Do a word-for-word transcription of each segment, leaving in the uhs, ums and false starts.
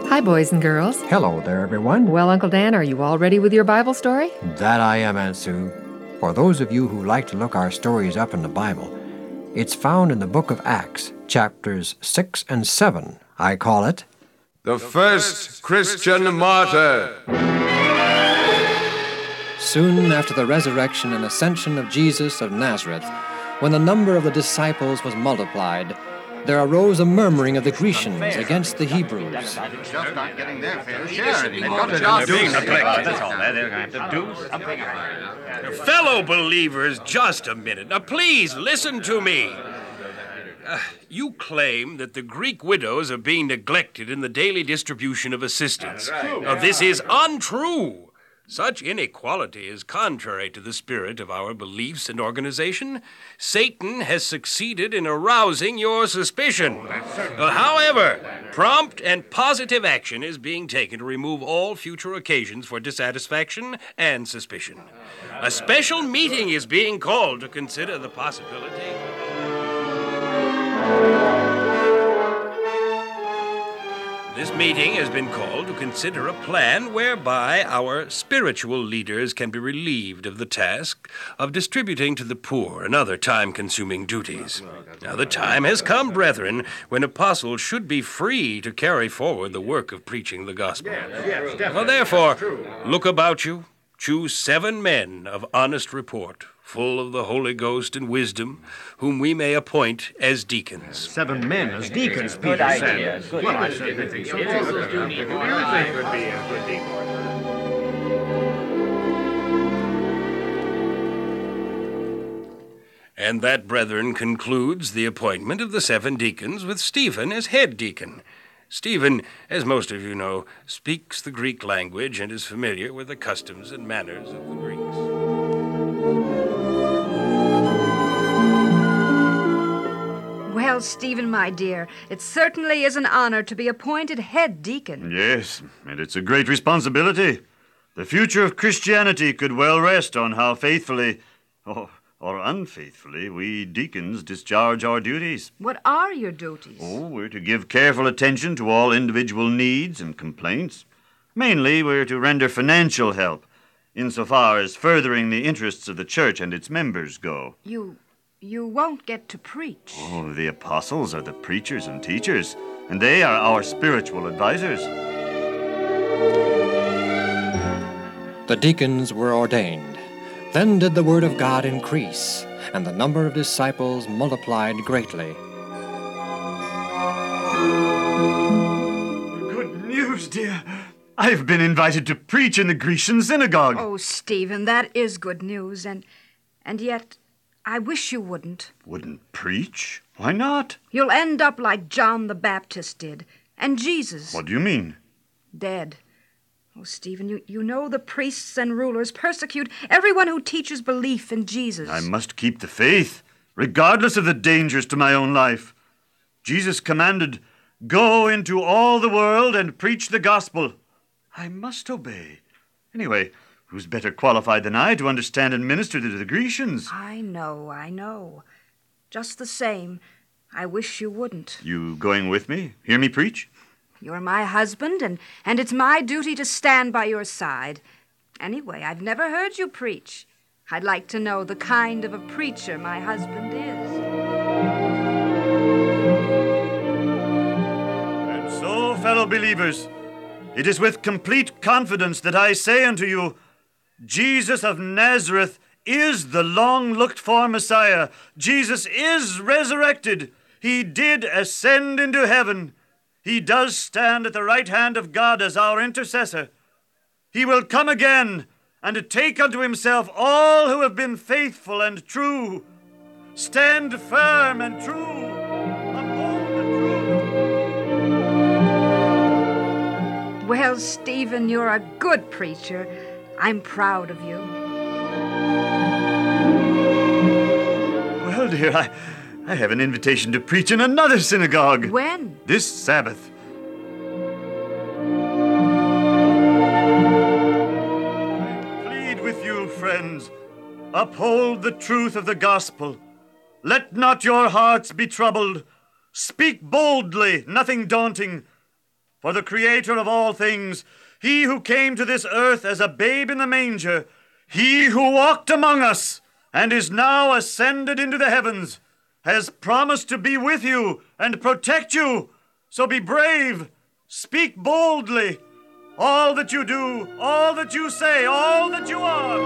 Hi, boys and girls. Hello there, everyone. Well, Uncle Dan, are you all ready with your Bible story? That I am, Aunt Sue. For those of you who like to look our stories up in the Bible, it's found in the book of Acts, chapters six and seven. I call it The First Christian Martyr. Soon after the resurrection and ascension of Jesus of Nazareth, when the number of the disciples was multiplied, there arose a murmuring of the Grecians against the Hebrews. Just not getting their fair share anymore. They're being neglected, that's all. They're going to have to do something. Fellow believers, just a minute. Now, please listen to me. Uh, you claim that the Greek widows are being neglected in the daily distribution of assistance. Now, this is untrue. Such inequality is contrary to the spirit of our beliefs and organization. Satan has succeeded in arousing your suspicion. Uh, however, prompt and positive action is being taken to remove all future occasions for dissatisfaction and suspicion. A special meeting is being called to consider the possibility. This meeting has been called to consider a plan whereby our spiritual leaders can be relieved of the task of distributing to the poor and other time-consuming duties. Now, the time has come, brethren, when apostles should be free to carry forward the work of preaching the gospel. Well, therefore, look about you, choose seven men of honest report, full of the Holy Ghost and wisdom, whom we may appoint as deacons. Seven men as deacons, Peter said. Well, I certainly think so. And that, brethren, concludes the appointment of the seven deacons with Stephen as head deacon. Stephen, as most of you know, speaks the Greek language and is familiar with the customs and manners of the Greeks. Well, Stephen, my dear, it certainly is an honor to be appointed head deacon. Yes, and it's a great responsibility. The future of Christianity could well rest on how faithfully, or, or unfaithfully, we deacons discharge our duties. What are your duties? Oh, we're to give careful attention to all individual needs and complaints. Mainly, we're to render financial help, insofar as furthering the interests of the church and its members go. You... you won't get to preach. Oh, the apostles are the preachers and teachers, and they are our spiritual advisors. The deacons were ordained. Then did the word of God increase, and the number of disciples multiplied greatly. Good news, dear. I've been invited to preach in the Grecian synagogue. Oh, Stephen, that is good news, and and yet I wish you wouldn't. Wouldn't preach? Why not? You'll end up like John the Baptist did, and Jesus. What do you mean? Dead. Oh, Stephen, you, you know the priests and rulers persecute everyone who teaches belief in Jesus. I must keep the faith, regardless of the dangers to my own life. Jesus commanded, "Go into all the world and preach the gospel." I must obey. Anyway, who's better qualified than I to understand and minister to the Grecians? I know, I know. Just the same, I wish you wouldn't. You going with me? Hear me preach? You're my husband, and, and it's my duty to stand by your side. Anyway, I've never heard you preach. I'd like to know the kind of a preacher my husband is. And so, fellow believers, it is with complete confidence that I say unto you, Jesus of Nazareth is the long-looked-for Messiah. Jesus is resurrected. He did ascend into heaven. He does stand at the right hand of God as our intercessor. He will come again and to take unto himself all who have been faithful and true. Stand firm and true. Uphold the truth. Well, Stephen, you're a good preacher. I'm proud of you. Well, dear, I, I have an invitation to preach in another synagogue. When? This Sabbath. I plead with you, friends, uphold the truth of the gospel. Let not your hearts be troubled. Speak boldly, nothing daunting. For the Creator of all things, he who came to this earth as a babe in the manger, he who walked among us and is now ascended into the heavens, has promised to be with you and protect you. So be brave, speak boldly. All that you do, all that you say, all that you are.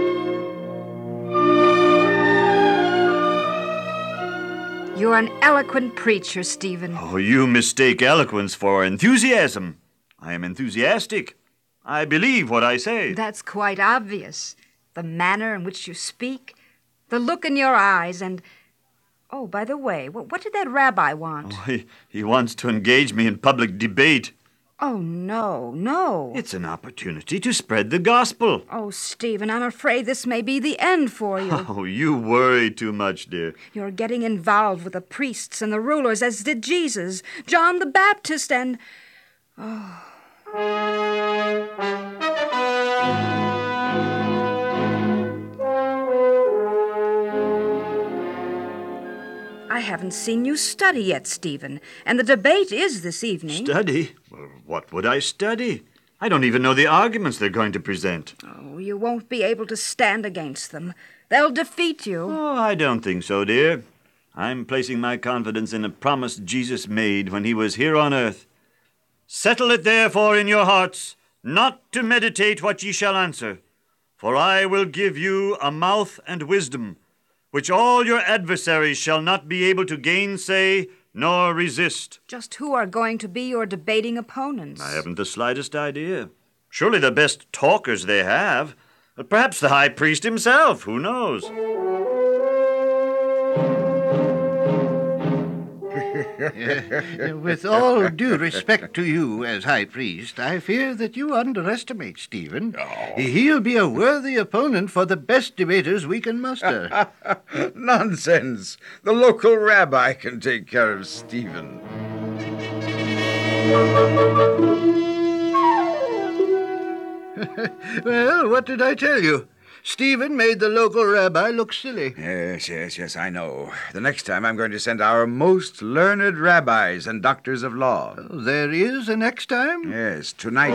You're an eloquent preacher, Stephen. Oh, you mistake eloquence for enthusiasm. I am enthusiastic. I believe what I say. That's quite obvious. The manner in which you speak, the look in your eyes, and... Oh, by the way, what, what did that rabbi want? Oh, he, he wants to engage me in public debate. Oh, no, no. It's an opportunity to spread the gospel. Oh, Stephen, I'm afraid this may be the end for you. Oh, you worry too much, dear. You're getting involved with the priests and the rulers, as did Jesus, John the Baptist, and... Oh... I haven't seen you study yet, Stephen, and the debate is this evening. Study? Well, what would I study? I don't even know the arguments they're going to present. Oh, you won't be able to stand against them. They'll defeat you. Oh, I don't think so, dear. I'm placing my confidence in a promise Jesus made when he was here on earth. Settle it therefore in your hearts, not to meditate what ye shall answer. For I will give you a mouth and wisdom, which all your adversaries shall not be able to gainsay nor resist. Just who are going to be your debating opponents? I haven't the slightest idea. Surely the best talkers they have. But perhaps the high priest himself, who knows? With all due respect to you as High Priest, I fear that you underestimate Stephen. Oh. He'll be a worthy opponent for the best debaters we can muster. Nonsense. The local rabbi can take care of Stephen. Well, what did I tell you? Stephen made the local rabbi look silly. Yes, yes, yes, I know. The next time I'm going to send our most learned rabbis and doctors of law. Oh, there is a next time? Yes, tonight.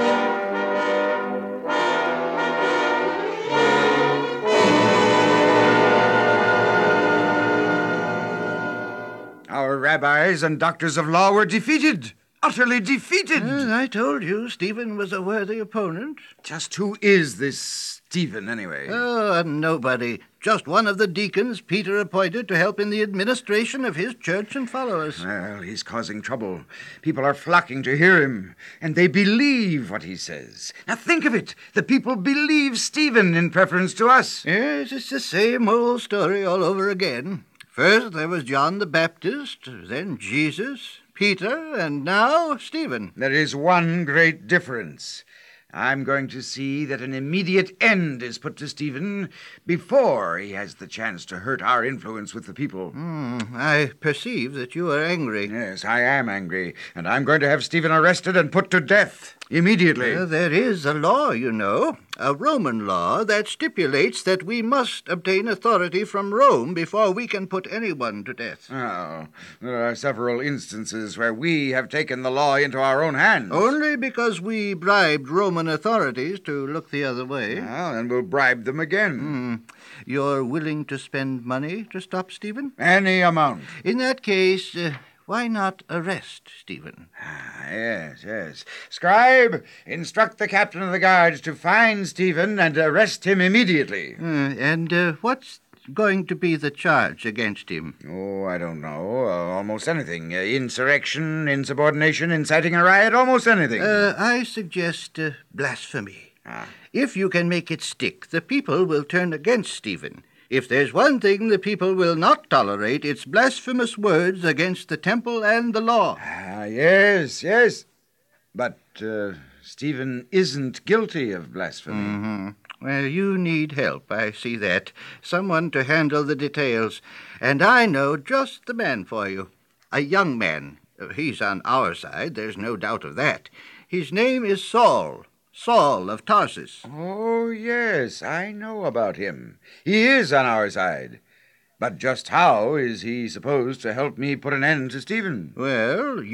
Our rabbis and doctors of law were defeated. Utterly defeated. Well, I told you Stephen was a worthy opponent. Just who is this Stephen, anyway? Oh, nobody. Just one of the deacons Peter appointed to help in the administration of his church and followers. Well, he's causing trouble. People are flocking to hear him, and they believe what he says. Now think of it. The people believe Stephen in preference to us. Yes, it's the same old story all over again. First there was John the Baptist, then Jesus, Peter, and now Stephen. There is one great difference. I'm going to see that an immediate end is put to Stephen before he has the chance to hurt our influence with the people. Mm, I perceive that you are angry. Yes, I am angry, and I'm going to have Stephen arrested and put to death immediately. Uh, there is a law, you know, a Roman law that stipulates that we must obtain authority from Rome before we can put anyone to death. Oh, there are several instances where we have taken the law into our own hands. Only because we bribed Roman authorities to look the other way. Well, and we'll bribe them again. Mm. You're willing to spend money to stop Stephen? Any amount. In that case, uh, why not arrest Stephen? Ah, yes, yes. Scribe, instruct the captain of the guards to find Stephen and arrest him immediately. Uh, and uh, what's going to be the charge against him? Oh, I don't know. Uh, almost anything. Uh, insurrection, insubordination, inciting a riot, almost anything. Uh, I suggest uh, blasphemy. Ah. If you can make it stick, the people will turn against Stephen. If there's one thing the people will not tolerate, it's blasphemous words against the temple and the law. Ah, yes, yes. But uh, Stephen isn't guilty of blasphemy. Mm-hmm. Well, you need help, I see that. Someone to handle the details. And I know just the man for you. A young man. He's on our side, there's no doubt of that. His name is Saul. Saul of Tarsus. Oh, yes, I know about him. He is on our side. But just how is he supposed to help me put an end to Stephen? Well, you need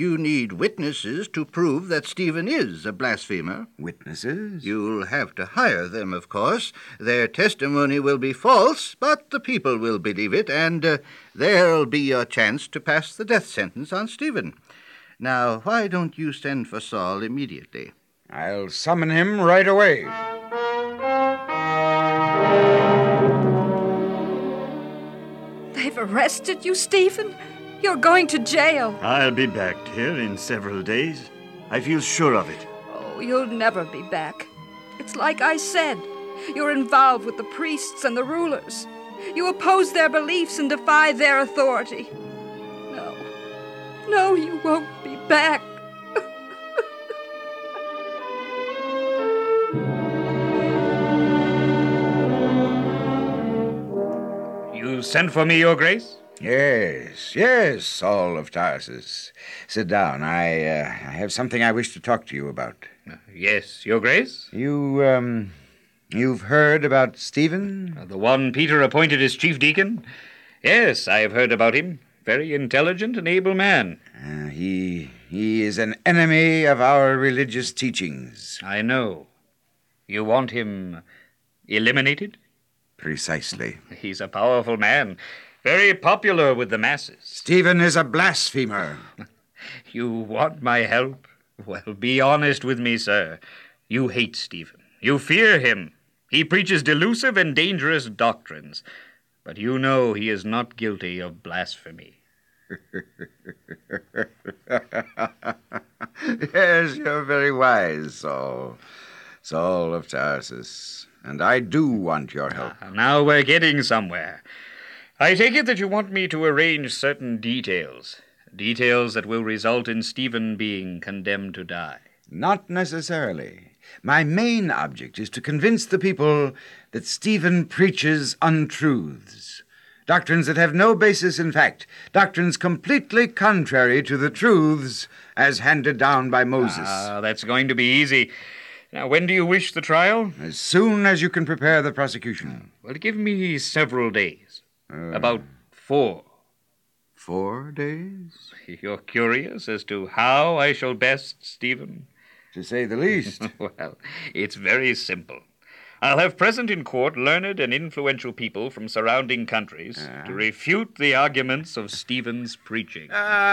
need witnesses to prove that Stephen is a blasphemer. Witnesses? You'll have to hire them, of course. Their testimony will be false, but the people will believe it, and uh, there'll be your chance to pass the death sentence on Stephen. Now, why don't you send for Saul immediately? I'll summon him right away. They've arrested you, Stephen? You're going to jail. I'll be back, dear, in several days. I feel sure of it. Oh, you'll never be back. It's like I said. You're involved with the priests and the rulers. You oppose their beliefs and defy their authority. No. No, you won't be back. You sent for me, Your Grace? Yes, yes, Saul of Tarsus. Sit down. I, uh, I have something I wish to talk to you about. Uh, yes, Your Grace? You, um, you've heard about Stephen? Uh, the one Peter appointed as chief deacon? Yes, I have heard about him. Very intelligent and able man. Uh, he, he is an enemy of our religious teachings. I know. You want him eliminated? Precisely. He's a powerful man. Very popular with the masses. Stephen is a blasphemer. You want my help? Well, be honest with me, sir. You hate Stephen. You fear him. He preaches delusive and dangerous doctrines. But you know he is not guilty of blasphemy. Yes, you're very wise, Saul. Saul of Tarsus. And I do want your help. Ah, now we're getting somewhere. I take it that you want me to arrange certain details. Details that will result in Stephen being condemned to die. Not necessarily. My main object is to convince the people that Stephen preaches untruths. Doctrines that have no basis in fact. Doctrines completely contrary to the truths as handed down by Moses. Ah, that's going to be easy. Now, when do you wish the trial? As soon as you can prepare the prosecution. Well, give me several days. Uh, About four. Four days? You're curious as to how I shall best Stephen? To say the least. Well, it's very simple. I'll have present in court learned and influential people from surrounding countries uh. to refute the arguments of Stephen's preaching.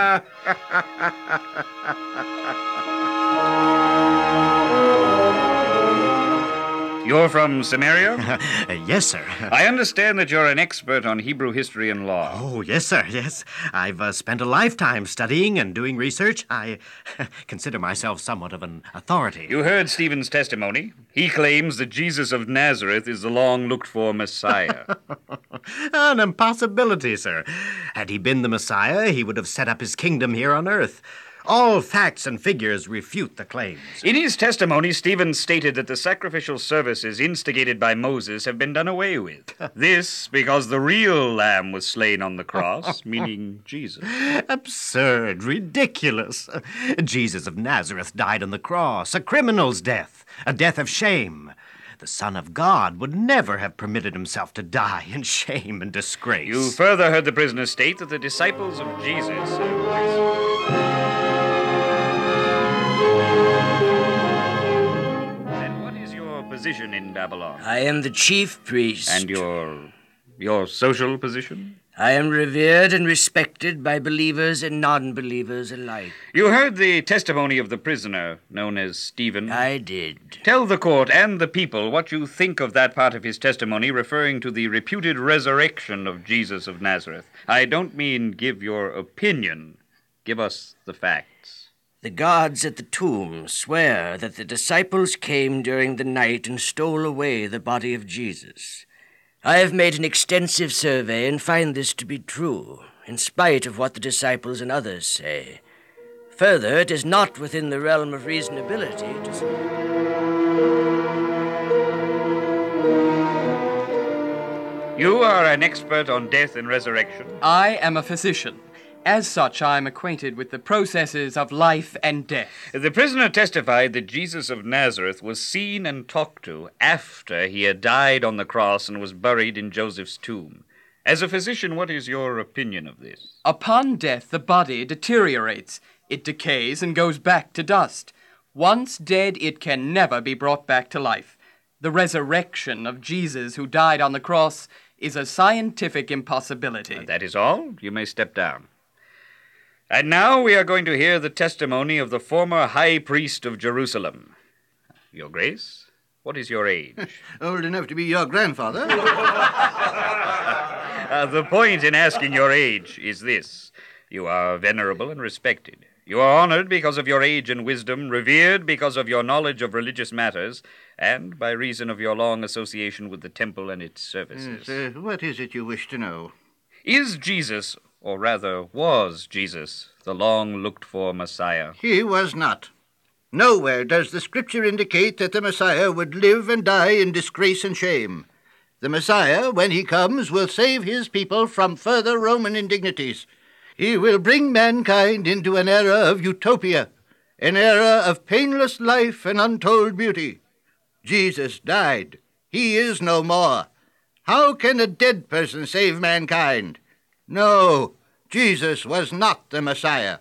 You're from Samaria? uh, yes, sir. I understand that you're an expert on Hebrew history and law. Oh, yes, sir, yes. I've uh, spent a lifetime studying and doing research. I consider myself somewhat of an authority. You heard Stephen's testimony. He claims that Jesus of Nazareth is the long-looked-for Messiah. An impossibility, sir. Had he been the Messiah, he would have set up his kingdom here on earth. All facts and figures refute the claims. In his testimony, Stephen stated that the sacrificial services instigated by Moses have been done away with. This because the real lamb was slain on the cross, meaning Jesus. Absurd, ridiculous. Jesus of Nazareth died on the cross, a criminal's death, a death of shame. The Son of God would never have permitted himself to die in shame and disgrace. You further heard the prisoner state that the disciples of Jesus... And what is your position in Babylon? I am the chief priest. And your... your social position? I am revered and respected by believers and non-believers alike. You heard the testimony of the prisoner, known as Stephen. I did. Tell the court and the people what you think of that part of his testimony referring to the reputed resurrection of Jesus of Nazareth. I don't mean give your opinion. Give us the facts. The guards at the tomb swear that the disciples came during the night and stole away the body of Jesus. I have made an extensive survey and find this to be true, in spite of what the disciples and others say. Further, it is not within the realm of reasonability to say... You are an expert on death and resurrection. I am a physician. As such, I am acquainted with the processes of life and death. The prisoner testified that Jesus of Nazareth was seen and talked to after he had died on the cross and was buried in Joseph's tomb. As a physician, what is your opinion of this? Upon death, the body deteriorates. It decays and goes back to dust. Once dead, it can never be brought back to life. The resurrection of Jesus who died on the cross is a scientific impossibility. Uh, that is all. You may step down. And now we are going to hear the testimony of the former high priest of Jerusalem. Your Grace, what is your age? Old enough to be your grandfather. uh, the point in asking your age is this. You are venerable and respected. You are honored because of your age and wisdom, revered because of your knowledge of religious matters, and by reason of your long association with the temple and its services. Yes, uh, what is it you wish to know? Is Jesus, or rather was Jesus, the long-looked-for Messiah? He was not. Nowhere does the Scripture indicate that the Messiah would live and die in disgrace and shame. The Messiah, when he comes, will save his people from further Roman indignities. He will bring mankind into an era of utopia, an era of painless life and untold beauty. Jesus died. He is no more. How can a dead person save mankind? No, Jesus was not the Messiah.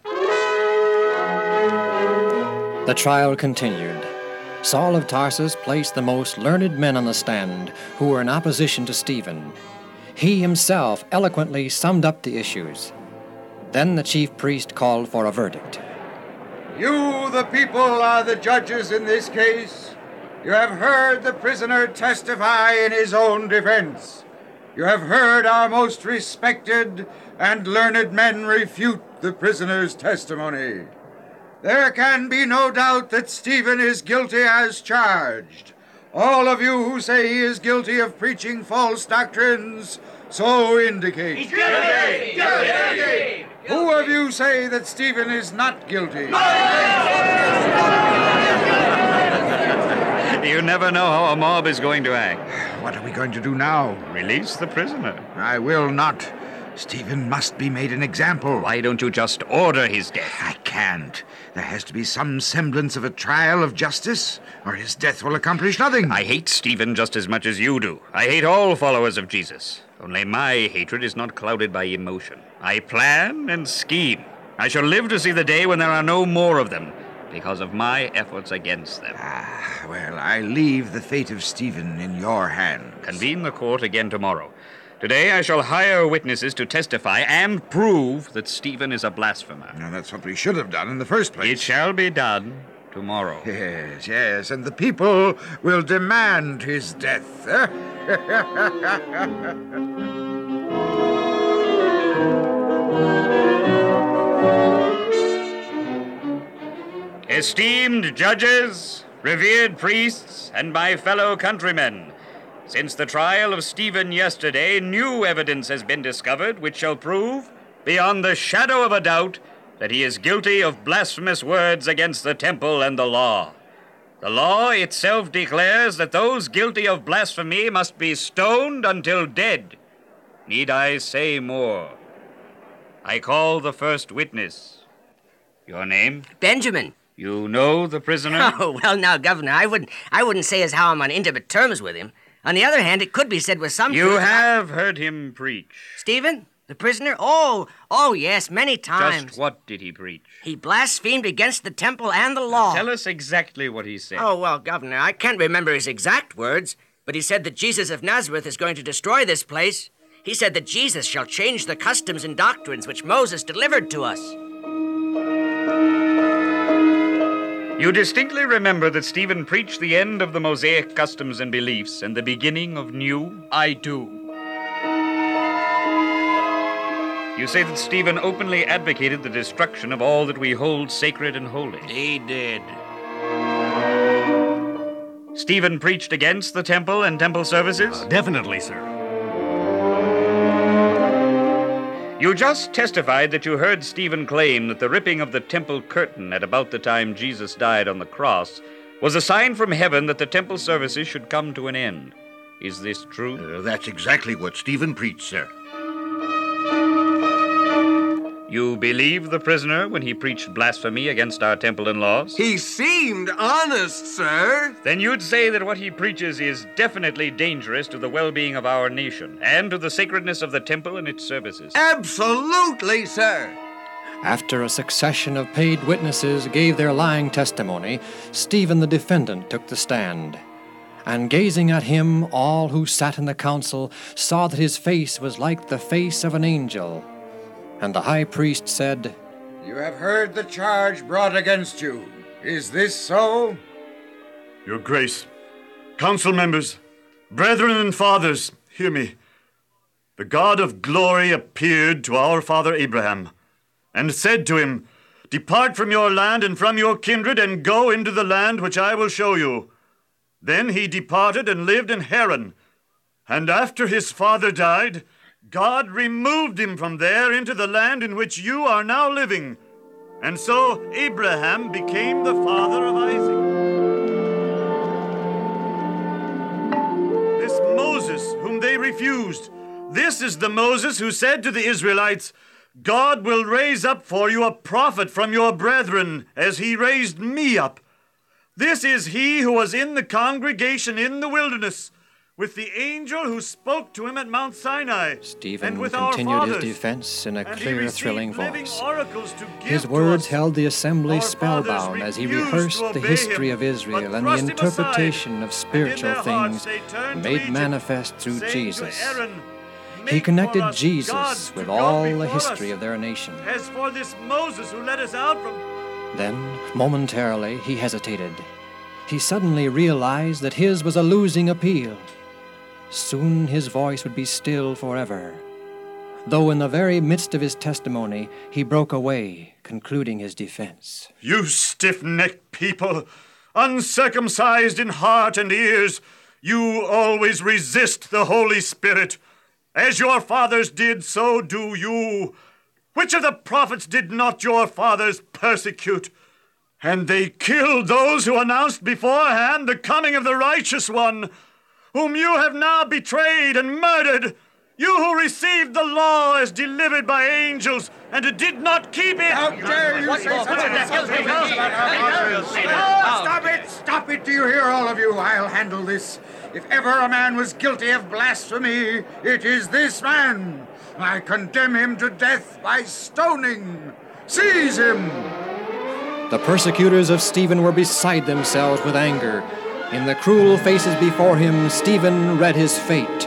The trial continued. Saul of Tarsus placed the most learned men on the stand who were in opposition to Stephen. He himself eloquently summed up the issues. Then the chief priest called for a verdict. You, the people, are the judges in this case. You have heard the prisoner testify in his own defense. You have heard our most respected and learned men refute the prisoner's testimony. There can be no doubt that Stephen is guilty as charged. All of you who say he is guilty of preaching false doctrines so indicate. He's guilty! Guilty! Guilty! Who of you say that Stephen is not guilty? You never know how a mob is going to act. What are we going to do now? Release the prisoner. I will not. Stephen must be made an example. Why don't you just order his death? I can't. There has to be some semblance of a trial of justice, or his death will accomplish nothing. I hate Stephen just as much as you do. I hate all followers of Jesus. Only my hatred is not clouded by emotion. I plan and scheme. I shall live to see the day when there are no more of them, because of my efforts against them. Ah, well, I leave the fate of Stephen in your hands. Convene the court again tomorrow. Today I shall hire witnesses to testify and prove that Stephen is a blasphemer. Now, that's what we should have done in the first place. It shall be done tomorrow. Yes, yes, and the people will demand his death. Esteemed judges, revered priests, and my fellow countrymen, since the trial of Stephen yesterday, new evidence has been discovered which shall prove, beyond the shadow of a doubt, that he is guilty of blasphemous words against the temple and the law. The law itself declares that those guilty of blasphemy must be stoned until dead. Need I say more? I call the first witness. Your name? Benjamin. You know the prisoner? Oh, well, now, Governor, I wouldn't, I wouldn't say as how I'm on intimate terms with him. On the other hand, it could be said with some... You have heard him preach. Stephen, the prisoner? Oh, oh, yes, many times. Just what did he preach? He blasphemed against the temple and the law. Tell us exactly what he said. Oh, well, Governor, I can't remember his exact words, but he said that Jesus of Nazareth is going to destroy this place. He said that Jesus shall change the customs and doctrines which Moses delivered to us. You distinctly remember that Stephen preached the end of the Mosaic customs and beliefs and the beginning of new? I do. You say that Stephen openly advocated the destruction of all that we hold sacred and holy. He did. Stephen preached against the temple and temple services? Uh, definitely, sir. You just testified that you heard Stephen claim that the ripping of the temple curtain at about the time Jesus died on the cross was a sign from heaven that the temple services should come to an end. Is this true? Uh, that's exactly what Stephen preached, sir. You believe the prisoner when he preached blasphemy against our temple and laws? He seemed honest, sir. Then you'd say that what he preaches is definitely dangerous to the well-being of our nation and to the sacredness of the temple and its services. Absolutely, sir. After a succession of paid witnesses gave their lying testimony, Stephen the defendant took the stand. And gazing at him, all who sat in the council saw that his face was like the face of an angel. And the high priest said, "You have heard the charge brought against you. Is this so?" Your Grace, council members, brethren and fathers, hear me. The God of glory appeared to our father Abraham, and said to him, "Depart from your land and from your kindred, and go into the land which I will show you." Then he departed and lived in Haran. And after his father died, God removed him from there into the land in which you are now living. And so Abraham became the father of Isaac. This Moses, whom they refused, this is the Moses who said to the Israelites, "God will raise up for you a prophet from your brethren, as he raised me up." This is he who was in the congregation in the wilderness, with the angel who spoke to him at Mount Sinai. Stephen and with continued our his fathers, defense in a and he clear, received thrilling living voice. oracles to give His to words us. held the assembly Our spellbound fathers as he refused rehearsed to the obey history him, of Israel but and the thrust him interpretation aside, of spiritual and in their hearts things they turned to made Egypt, manifest through saying to Jesus. Aaron, He "Make connected for us Jesus gods with to go all the before history us, of their nation. as for this Moses who led us out from..." Then, momentarily, he hesitated. He suddenly realized that his was a losing appeal. Soon his voice would be still forever. Though in the very midst of his testimony, he broke away, concluding his defense. "You stiff-necked people, uncircumcised in heart and ears, you always resist the Holy Spirit. As your fathers did, so do you. Which of the prophets did not your fathers persecute? And they killed those who announced beforehand the coming of the righteous one, whom you have now betrayed and murdered. You who received the law as delivered by angels and did not keep it." How dare you say such an insulting thing about our fathers? Stop it! Stop it! Do you hear, all of you? I'll handle this. If ever a man was guilty of blasphemy, it is this man. I condemn him to death by stoning. Seize him! The persecutors of Stephen were beside themselves with anger. In the cruel faces before him, Stephen read his fate.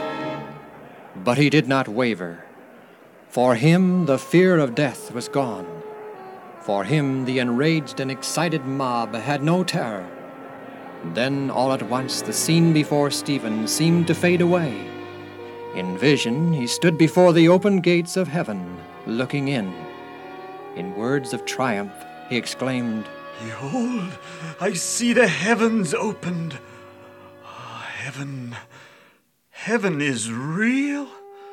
But he did not waver. For him, the fear of death was gone. For him, the enraged and excited mob had no terror. Then, all at once, the scene before Stephen seemed to fade away. In vision, he stood before the open gates of heaven, looking in. In words of triumph, he exclaimed, "Behold, I see the heavens opened. Ah, heaven, heaven is real.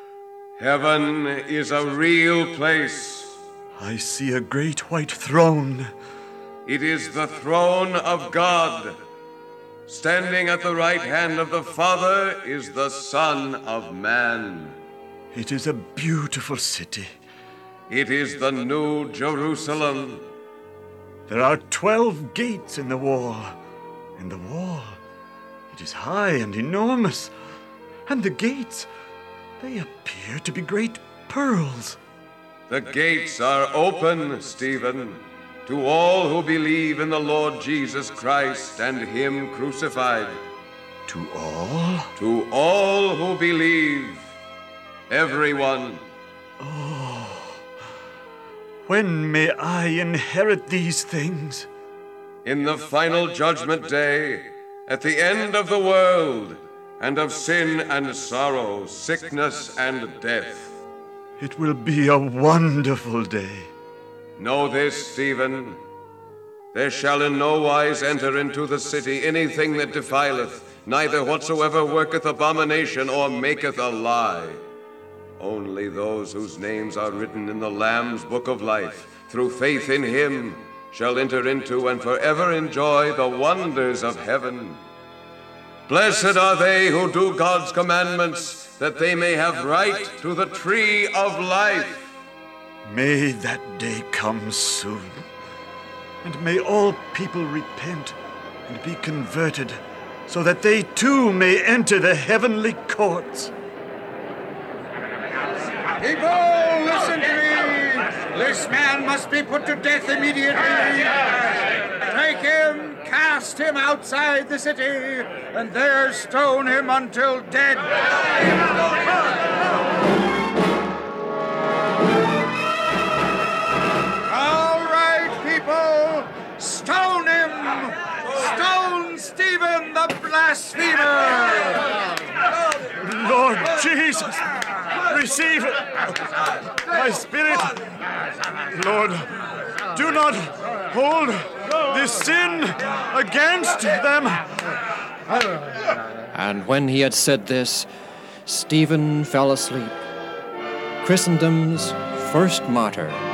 Heaven is a real place. I see a great white throne. It is the throne of God. Standing at the right hand of the Father is the Son of Man. It is a beautiful city. It is the New Jerusalem. There are twelve gates in the wall. In the wall, it is high and enormous. And the gates, they appear to be great pearls." The gates are open, Stephen, to all who believe in the Lord Jesus Christ and Him crucified. To all? To all who believe. Everyone. Oh, when may I inherit these things? In the final judgment day, at the end of the world, and of sin and sorrow, sickness and death. It will be a wonderful day. Know this, Stephen. There shall in no wise enter into the city anything that defileth, neither whatsoever worketh abomination or maketh a lie. Only those whose names are written in the Lamb's book of life, through faith in Him, shall enter into and forever enjoy the wonders of heaven. Blessed are they who do God's commandments, that they may have right to the tree of life. May that day come soon, and may all people repent and be converted, so that they too may enter the heavenly courts. People, listen to me! This man must be put to death immediately. Take him, cast him outside the city, and there stone him until dead. All right, people, stone him! Stone Stephen the blasphemer! Lord Jesus, receive my spirit. Lord, do not hold this sin against them. And when he had said this, Stephen fell asleep, Christendom's first martyr.